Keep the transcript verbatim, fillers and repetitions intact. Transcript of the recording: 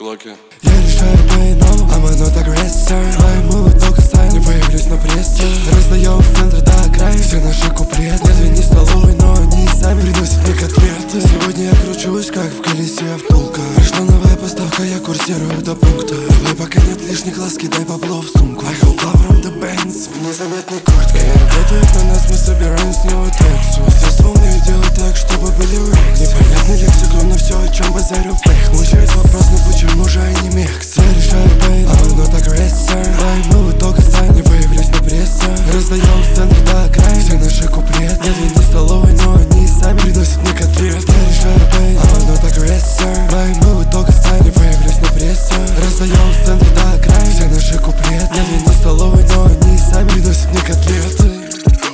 чуваки. Я решаю по-иному, а мой нот агрессор. Твои мувы только стайл, не появлюсь на прессе. Раздаем с центра до края все наши куплеты. Нет, не столовой, но они сами приносят мне котлеты. Сегодня я кручусь, как в колесе втулка. Пришла новая поставка, я курсирую до пункта. Давай, пока нет лишних глаз, кидай бабло в сумку. I hope love from the bands, в незаметной куртке. Работает на нас, мы собираем с него тексту. Все умеют делать так, чтобы были рекс. Непонятный лексикон, но все, о чем базарю фейк. Мучает вопрос, но почему же они мекс? Я решаю бейт, а мой нот агрессор. Твои мувы только стайл, не появлюсь на прессе. Раздаем с центра до края все наши куплеты. Нет, я не столовой, но они сами приносят мне котлеты. Я решаю бейт, а мой нот агрессор. Твои мувы только стайл, не появлюсь на прессе. Раздаем с центра до края все наши куплеты. Нет, я не столовой, но они сами приносят мне котлеты.